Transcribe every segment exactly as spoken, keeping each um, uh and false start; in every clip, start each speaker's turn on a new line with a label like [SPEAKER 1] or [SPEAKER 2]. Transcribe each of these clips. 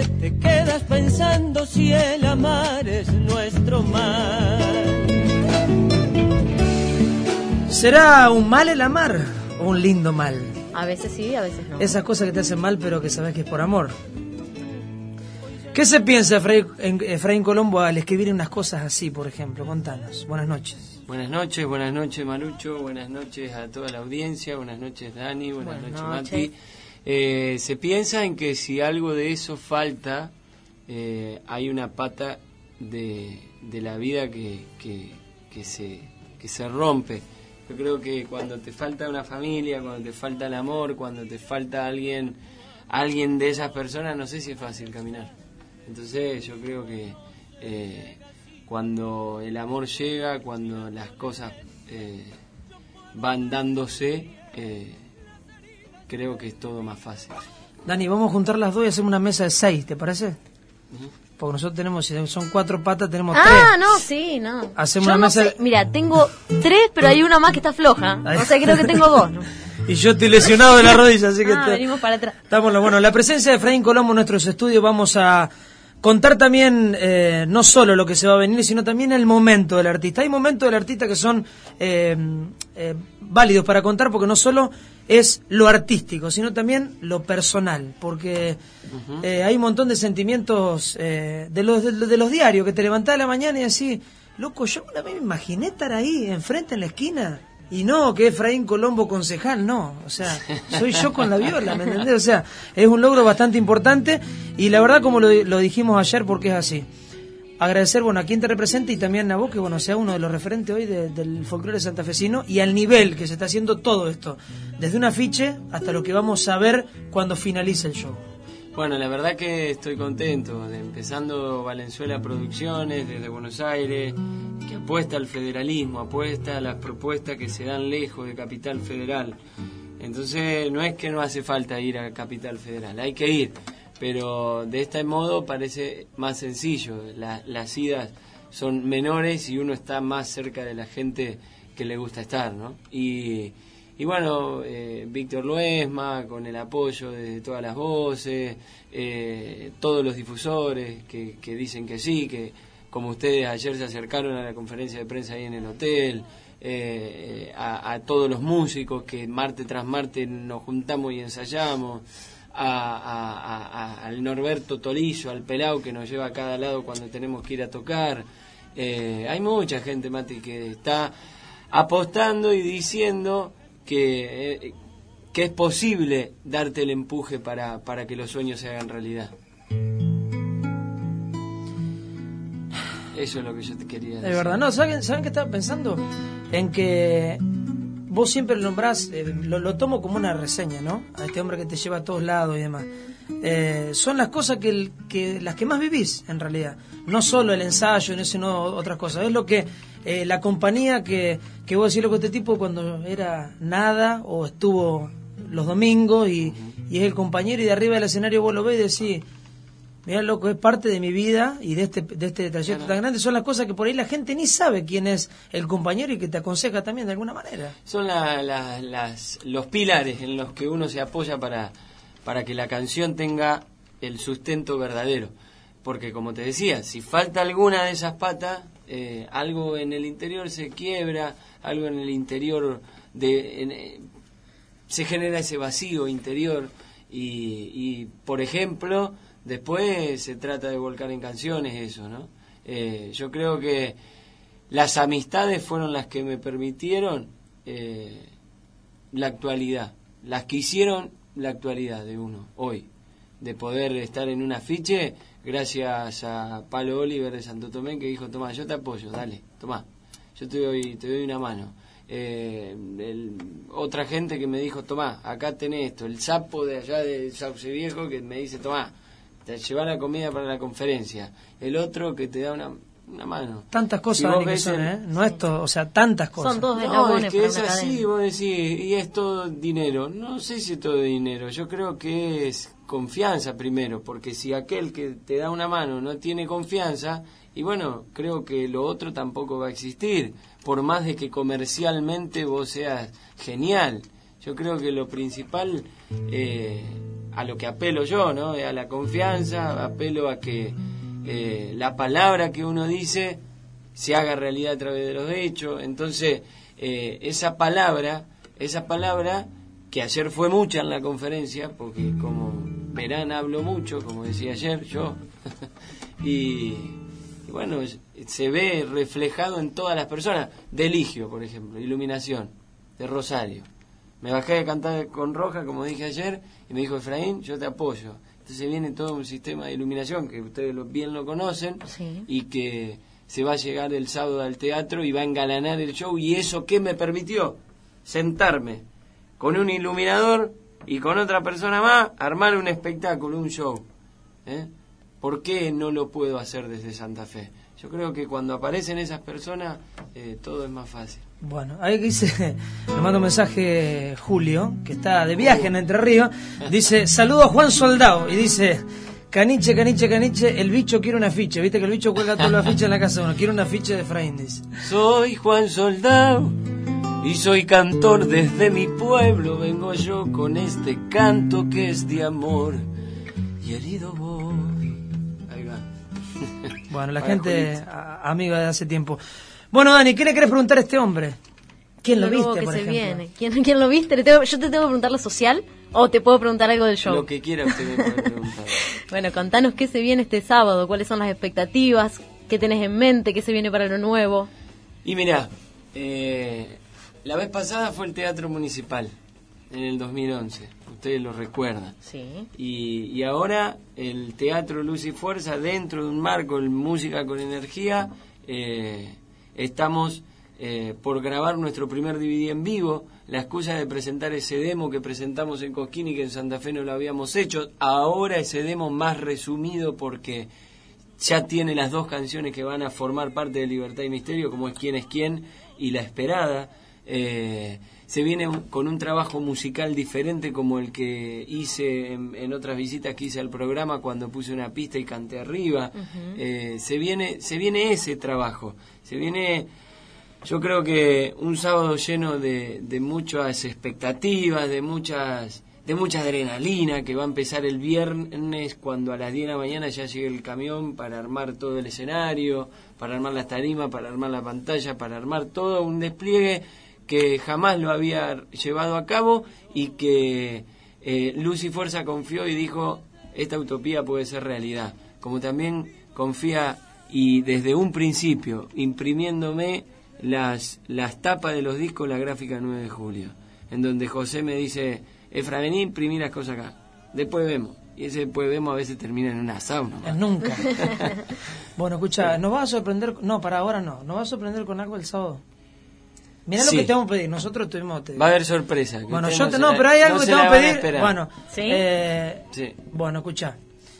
[SPEAKER 1] qué te quedas pensando si el amar es nuestro mal?
[SPEAKER 2] ¿Será un mal el amar o un lindo mal?
[SPEAKER 3] A veces sí, a veces no.
[SPEAKER 2] Esas cosas que te hacen mal pero que sabes que es por amor. ¿Qué se piensa Efraín Colombo al escribir unas cosas así, por ejemplo? Contanos. Buenas noches.
[SPEAKER 4] Buenas noches, buenas noches Marucho, buenas noches a toda la audiencia, buenas noches Dani, buenas, buenas noches, noches Mati. Eh, se piensa en que si algo de eso falta, eh, hay una pata de, de la vida que, que, que, se, que se rompe. Yo creo que cuando te falta una familia, cuando te falta el amor, cuando te falta alguien, alguien de esas personas, no sé si es fácil caminar. Entonces yo creo que eh, cuando el amor llega, cuando las cosas eh, van dándose, eh, creo que es todo más fácil.
[SPEAKER 2] Dani, vamos a juntar las dos y hacemos una mesa de seis, ¿te parece? Uh-huh. Porque nosotros tenemos, si son cuatro patas, tenemos
[SPEAKER 3] ah,
[SPEAKER 2] tres.
[SPEAKER 3] Ah, no, sí, no.
[SPEAKER 2] Hacemos
[SPEAKER 3] yo
[SPEAKER 2] una
[SPEAKER 3] no
[SPEAKER 2] mesa...
[SPEAKER 3] sé. Mira, tengo tres, pero hay una más que está floja. O sea, creo que tengo dos, ¿no?
[SPEAKER 2] Y yo estoy lesionado de la rodilla, así que...
[SPEAKER 3] Ah,
[SPEAKER 2] te...
[SPEAKER 3] venimos para atrás.
[SPEAKER 2] Estamos, bueno, la presencia de Efraín Colombo en nuestros estudios, vamos a contar también eh, no solo lo que se va a venir, sino también el momento del artista. Hay momentos del artista que son eh, eh, válidos para contar, porque no solo es lo artístico, sino también lo personal, porque uh-huh. eh, hay un montón de sentimientos eh, de, los, de, de los diarios, que te levantás a la mañana y decís, loco, yo una vez me imaginé estar ahí, enfrente en la esquina, y no, que Efraín Colombo concejal, no, o sea, soy yo con la viola, ¿me entendés? O sea, es un logro bastante importante, y la verdad, como lo, lo dijimos ayer, porque es así. Agradecer, bueno, a quien te represente y también a vos, que bueno, sea uno de los referentes hoy de, del folclore santafesino, y al nivel que se está haciendo todo esto, desde un afiche hasta lo que vamos a ver cuando finalice el show.
[SPEAKER 4] Bueno, la verdad que estoy contento, de empezando Valenzuela Producciones desde Buenos Aires, que apuesta al federalismo, apuesta a las propuestas que se dan lejos de Capital Federal. Entonces no es que no hace falta ir a Capital Federal, hay que ir. Pero de este modo parece más sencillo, la, las idas son menores y uno está más cerca de la gente que le gusta estar, ¿no? Y, y bueno, eh, Víctor Luesma, con el apoyo de todas las voces, eh, todos los difusores que, que dicen que sí, que como ustedes ayer se acercaron a la conferencia de prensa ahí en el hotel, eh, a, a todos los músicos que martes tras martes nos juntamos y ensayamos, A, a, a, al Norberto Tolillo, al Pelao que nos lleva a cada lado cuando tenemos que ir a tocar. Eh, hay mucha gente, Mati, que está apostando y diciendo que, eh, que es posible darte el empuje para, para que los sueños se hagan realidad. Eso es lo que yo te quería decir.
[SPEAKER 2] De verdad, no, ¿saben, ¿saben qué estaba pensando? En que vos siempre lo nombrás, eh, lo, lo tomo como una reseña, ¿no? A este hombre que te lleva a todos lados y demás. Eh, son las cosas que, el, que las que más vivís, en realidad. No solo el ensayo, no, sino otras cosas. Es lo que eh, la compañía que, que vos decís, loco, este tipo cuando era nada o estuvo los domingos y, uh-huh. y es el compañero y de arriba del escenario vos lo ves y decís, mirá, loco, es parte de mi vida y de este de este trayecto tan grande. Son las cosas que por ahí la gente ni sabe quién es el compañero y que te aconseja también de alguna manera.
[SPEAKER 4] Son la, la, las, los pilares en los que uno se apoya para, para que la canción tenga el sustento verdadero. Porque como te decía, si falta alguna de esas patas, eh, algo en el interior se quiebra, algo en el interior de en, eh, se genera ese vacío interior y, y por ejemplo, después se trata de volcar en canciones eso, ¿no? Eh, yo creo que las amistades fueron las que me permitieron eh, la actualidad, las que hicieron la actualidad de uno hoy, de poder estar en un afiche gracias a Palo Oliver de Santo Tomé, que dijo, tomá, yo te apoyo, dale, tomá, yo te doy, te doy una mano. Eh, el, otra gente que me dijo, tomá, acá tenés esto, el sapo de allá de Sauce Viejo que me dice, tomá, te lleva la comida para la conferencia, el otro que te da una, una mano.
[SPEAKER 2] Tantas cosas,
[SPEAKER 4] si
[SPEAKER 2] Dani, que son, ¿eh? No esto, o sea, tantas cosas.
[SPEAKER 3] Son dos
[SPEAKER 4] no,
[SPEAKER 3] eslabones
[SPEAKER 4] es que
[SPEAKER 3] para
[SPEAKER 4] es
[SPEAKER 3] una
[SPEAKER 4] así,
[SPEAKER 3] cadena.
[SPEAKER 4] vos decís, y es todo dinero. No sé si es todo dinero, yo creo que es confianza primero, porque si aquel que te da una mano no tiene confianza, y bueno, creo que lo otro tampoco va a existir, por más de que comercialmente vos seas genial. Yo creo que lo principal eh, a lo que apelo yo, ¿no? A la confianza, apelo a que eh, la palabra que uno dice se haga realidad a través de los hechos. Entonces, eh, esa palabra, esa palabra que ayer fue mucha en la conferencia, porque como verán hablo mucho, como decía ayer yo, y, y bueno, se ve reflejado en todas las personas. De Eligio, por ejemplo, Iluminación, de Rosario. Me bajé de cantar con Roja, como dije ayer, y me dijo, Efraín, yo te apoyo. Entonces viene todo un sistema de iluminación que ustedes lo, bien lo conocen, sí. Y que se va a llegar el sábado al teatro y va a engalanar el show. ¿Y eso qué me permitió? Sentarme con un iluminador y con otra persona más, armar un espectáculo, un show. ¿Eh? ¿Por qué no lo puedo hacer desde Santa Fe? Yo creo que cuando aparecen esas personas, eh, todo es más fácil.
[SPEAKER 2] Bueno, ahí dice, me manda un mensaje Julio, que está de viaje en Entre Ríos, dice, saludo a Juan Soldado, y dice, caniche, caniche, caniche, el bicho quiere un afiche, viste que el bicho cuelga todos los afiches en la casa, uno quiere un afiche de Efraín, dice.
[SPEAKER 4] Soy Juan Soldado, y soy cantor desde mi pueblo, vengo yo con este canto que es de amor, y herido voy. Ahí va.
[SPEAKER 2] Bueno, la gente, a, amiga de hace tiempo. Bueno, Dani, ¿qué le querés preguntar a este hombre? ¿Quién lo, lo viste, que por se ejemplo? Viene.
[SPEAKER 3] ¿Quién, ¿Quién lo viste? ¿Le tengo, ¿Yo te tengo que preguntar lo social o te puedo preguntar algo del show?
[SPEAKER 4] Lo que quiera usted me puede preguntar.
[SPEAKER 3] Bueno, contanos qué se viene este sábado, cuáles son las expectativas, qué tenés en mente, qué se viene para lo nuevo.
[SPEAKER 4] Y mirá, eh, la vez pasada fue el Teatro Municipal, en el dos mil once, ustedes lo recuerdan.
[SPEAKER 3] Sí.
[SPEAKER 4] Y, y ahora el Teatro Luz y Fuerza, dentro de un marco de música con energía, eh, estamos eh, por grabar nuestro primer D V D en vivo. La excusa de presentar ese demo que presentamos en Cosquín y que en Santa Fe no lo habíamos hecho, ahora ese demo más resumido porque ya tiene las dos canciones que van a formar parte de Libertad y Misterio, como es Quién es Quién y La Esperada. Eh, se viene un, con un trabajo musical diferente como el que hice en, en otras visitas que hice al programa cuando puse una pista y canté arriba. Uh-huh. eh, se viene se viene ese trabajo, se viene, yo creo que un sábado lleno de, de muchas expectativas, de muchas de mucha adrenalina, que va a empezar el viernes cuando a las diez de la mañana ya llegue el camión para armar todo el escenario, para armar las tarimas, para armar la pantalla, para armar todo un despliegue que jamás lo había llevado a cabo y que eh, Luz y Fuerza confió y dijo, esta utopía puede ser realidad. Como también confía, y desde un principio, imprimiéndome las, las tapas de los discos, la gráfica nueve de julio, en donde José me dice, Efra, vení, imprimí las cosas acá, después vemos. Y ese después vemos a veces termina en una sauna.
[SPEAKER 2] ¿no? Nunca. Bueno, escucha, nos va a sorprender, no, para ahora no, nos va a sorprender con algo el sábado. Mirá sí. Lo que te vamos a pedir, nosotros tuvimos... Te...
[SPEAKER 4] Va a haber sorpresa.
[SPEAKER 2] Bueno, yo te, no, no pero hay algo no que te vamos a pedir. Bueno,
[SPEAKER 3] ¿sí?
[SPEAKER 2] Eh,
[SPEAKER 4] sí.
[SPEAKER 2] Bueno, escucha,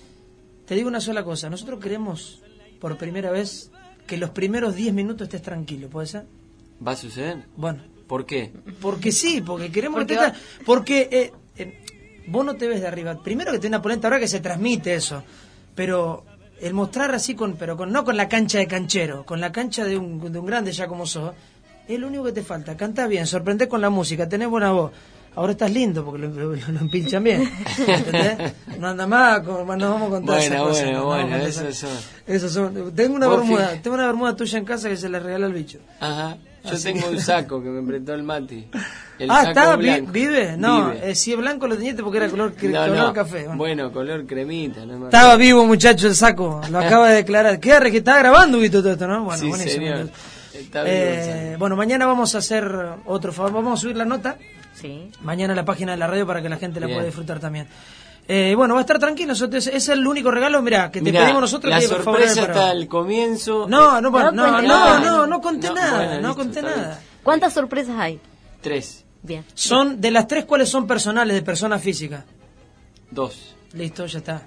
[SPEAKER 2] te digo una sola cosa, nosotros queremos por primera vez que los primeros diez minutos estés tranquilo, ¿puede ser?
[SPEAKER 4] ¿Va a suceder?
[SPEAKER 2] Bueno.
[SPEAKER 4] ¿Por qué?
[SPEAKER 2] Porque sí, porque queremos
[SPEAKER 3] porque
[SPEAKER 2] que te... Porque eh, eh, vos no te ves de arriba. Primero que tenés una polenta, ahora que se transmite eso, pero el mostrar así, con pero con no con la cancha de canchero, con la cancha de un, de un grande ya como sos, es lo único que te falta. Cantás bien, sorprendés con la música, tenés buena voz. Ahora estás lindo porque lo, lo, lo empinchan bien. ¿Entendés? No anda más, no vamos a contar
[SPEAKER 4] bueno,
[SPEAKER 2] esas cosas.
[SPEAKER 4] Bueno,
[SPEAKER 2] no,
[SPEAKER 4] bueno,
[SPEAKER 2] bueno,
[SPEAKER 4] eso son...
[SPEAKER 2] Eso son... Tengo una bermuda, tengo una bermuda tuya en casa que se la regala al bicho.
[SPEAKER 4] Ajá. Yo Así tengo que... un saco que me prestó el Mati. El
[SPEAKER 2] ah,
[SPEAKER 4] saco
[SPEAKER 2] ¿está?
[SPEAKER 4] Blanco.
[SPEAKER 2] ¿Vive? No,
[SPEAKER 4] Vive.
[SPEAKER 2] Eh, si es blanco lo tenías porque era color, cre...
[SPEAKER 4] no,
[SPEAKER 2] color
[SPEAKER 4] no.
[SPEAKER 2] café. Bueno.
[SPEAKER 4] bueno, color cremita. No
[SPEAKER 2] estaba vivo, muchacho, el saco. Lo acaba de declarar. ¿Qué? Que estaba grabando todo esto, ¿no? Bueno,
[SPEAKER 4] sí,
[SPEAKER 2] buenísimo.
[SPEAKER 4] Señor. Está
[SPEAKER 2] eh,
[SPEAKER 4] vivo,
[SPEAKER 2] bueno, mañana vamos a hacer otro favor. Vamos a subir la nota.
[SPEAKER 3] Sí.
[SPEAKER 2] Mañana a la página de la radio para que la gente la
[SPEAKER 4] Bien.
[SPEAKER 2] pueda disfrutar también. Eh, bueno, va a estar tranquilo. Es, es el único regalo, mirá, que te
[SPEAKER 4] mirá,
[SPEAKER 2] pedimos nosotros.
[SPEAKER 4] La
[SPEAKER 2] que
[SPEAKER 4] sorpresa está al comienzo.
[SPEAKER 2] No, no, no, no, no, no, no, no conté
[SPEAKER 4] no,
[SPEAKER 2] nada,
[SPEAKER 4] bueno,
[SPEAKER 2] no
[SPEAKER 4] listo,
[SPEAKER 2] conté nada.
[SPEAKER 4] bien.
[SPEAKER 3] ¿Cuántas sorpresas hay?
[SPEAKER 4] Tres.
[SPEAKER 3] Bien.
[SPEAKER 2] Son, de las tres, ¿cuáles son personales, de personas físicas?
[SPEAKER 4] Dos.
[SPEAKER 2] Listo, ya está.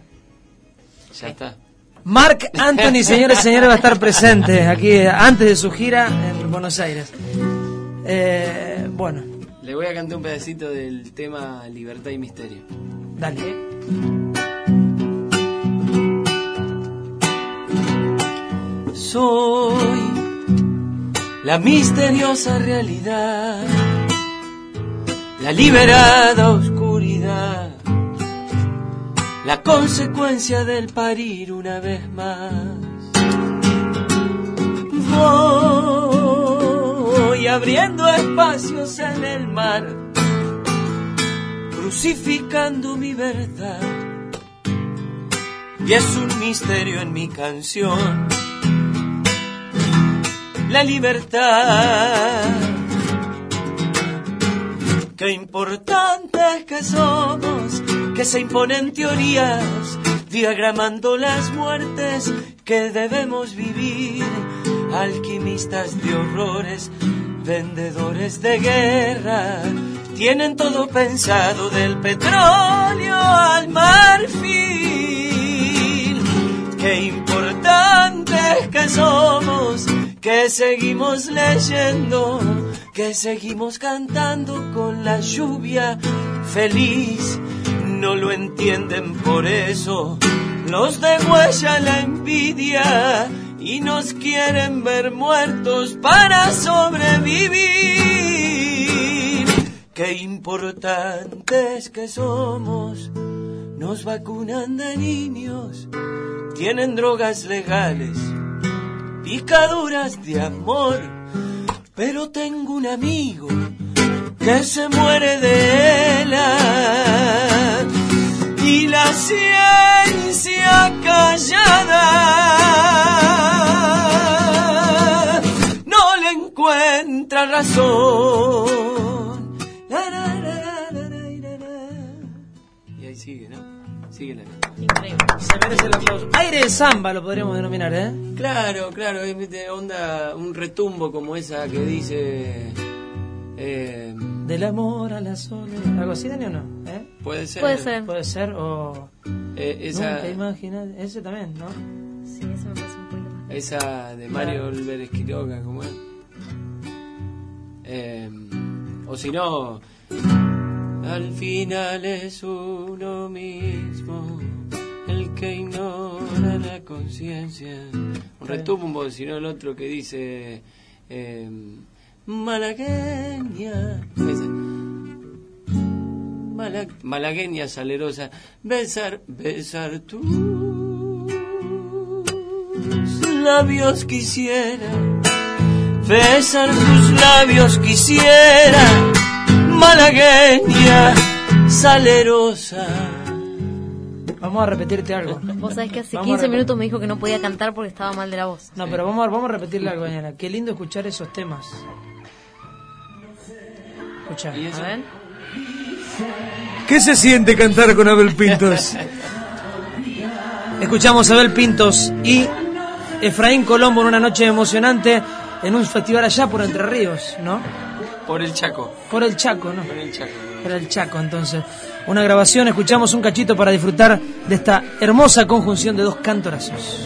[SPEAKER 4] Ya está.
[SPEAKER 2] Marc Anthony, señores y señores, va a estar presente aquí antes de su gira en Buenos Aires. Eh, bueno.
[SPEAKER 4] Le voy a cantar un pedacito del tema Libertad y Misterio.
[SPEAKER 2] Dale.
[SPEAKER 4] Soy la misteriosa realidad, la liberada oscuridad,
[SPEAKER 1] la consecuencia del parir una vez más. Voy abriendo espacios en el mar, crucificando mi verdad, y es un misterio en mi canción, la libertad. Qué importantes que somos, que se imponen teorías, diagramando las muertes que debemos vivir. Alquimistas de horrores, vendedores de guerra, tienen todo pensado del petróleo al marfil. Qué importantes que somos, que seguimos leyendo, que seguimos cantando con la lluvia feliz. No lo entienden, por eso los degüella la envidia y nos quieren ver muertos para sobrevivir. Qué importantes que somos, nos vacunan de niños, tienen drogas legales, picaduras de amor, pero tengo un amigo que se muere de ELA y la ciencia callada no le encuentra razón.
[SPEAKER 4] Y ahí sigue, ¿no? Sigue la
[SPEAKER 3] Increíble.
[SPEAKER 2] Se merece el aplauso. Aire de samba lo podríamos denominar, ¿eh?
[SPEAKER 4] Claro, claro, es de onda, un retumbo como esa que dice... Eh,
[SPEAKER 2] Del amor a la soledad. ¿Algo así, Dani, o no? ¿Eh?
[SPEAKER 4] puede ser.
[SPEAKER 3] Puede ser.
[SPEAKER 2] Puede ser, o...
[SPEAKER 4] Eh, esa,
[SPEAKER 2] Nunca imaginas... Ese también, ¿no?
[SPEAKER 3] Sí, eso me parece un poquito más.
[SPEAKER 4] esa de Mario Olver Quiroga, ¿cómo es? Eh, o si no... Al final es uno mismo el que ignora la conciencia. Un retumbo, si no el otro que dice... Eh, malagueña, esa. Mala, malagueña salerosa, besar, besar tus labios quisiera, besar tus labios quisiera, malagueña salerosa.
[SPEAKER 2] Vamos a repetirte algo.
[SPEAKER 3] Vos sabés que hace
[SPEAKER 2] Vamos a
[SPEAKER 3] quince
[SPEAKER 2] rep-
[SPEAKER 3] minutos me dijo que no podía cantar porque estaba mal de la voz.
[SPEAKER 2] No, pero vamos a, vamos a repetirle algo, mañana. Qué lindo escuchar esos temas. Escuchá.
[SPEAKER 4] ¿Y eso?
[SPEAKER 3] A ver.
[SPEAKER 2] ¿Qué se siente cantar con Abel Pintos? Escuchamos a Abel Pintos y Efraín Colombo en una noche emocionante en un festival allá por Entre Ríos, ¿no?
[SPEAKER 4] Por el Chaco,
[SPEAKER 2] Por el Chaco, ¿no?
[SPEAKER 4] por el Chaco.
[SPEAKER 2] Por el Chaco, entonces. Una grabación, escuchamos un cachito para disfrutar de esta hermosa conjunción de dos cantorazos.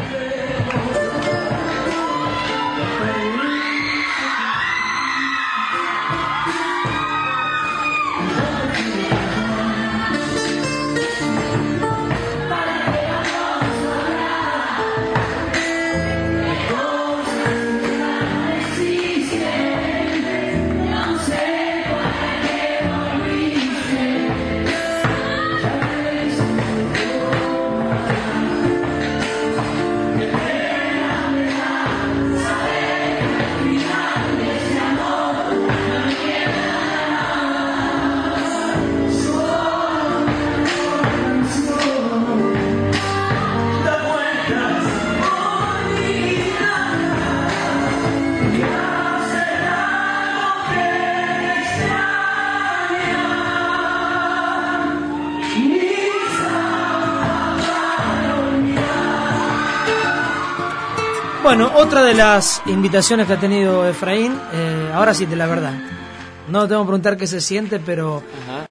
[SPEAKER 2] Bueno, otra de las invitaciones que ha tenido Efraín, eh, ahora sí, de la verdad. No te tengo que preguntar qué se siente, pero
[SPEAKER 4] Ajá.